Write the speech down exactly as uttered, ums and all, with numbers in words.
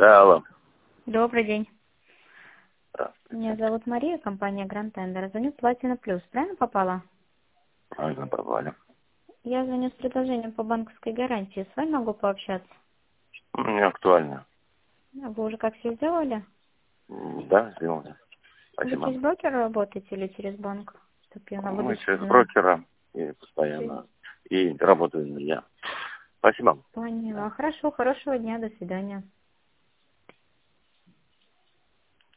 Да, алло. Добрый день. Здравствуйте. Меня зовут Мария, компания Grand Tender. Звоню с Platinum Plus. Правильно попала? Правильно попали. Я звоню с предложением по банковской гарантии. С вами могу пообщаться? Не актуально. Вы уже как все сделали? М, Да, сделано. Вы Спасибо. через брокера работаете или через банк? Чтоб я на Мы будущее через знала. брокера и постоянно. И работаю я. Спасибо. Поняла. Хорошо, хорошего дня, до свидания.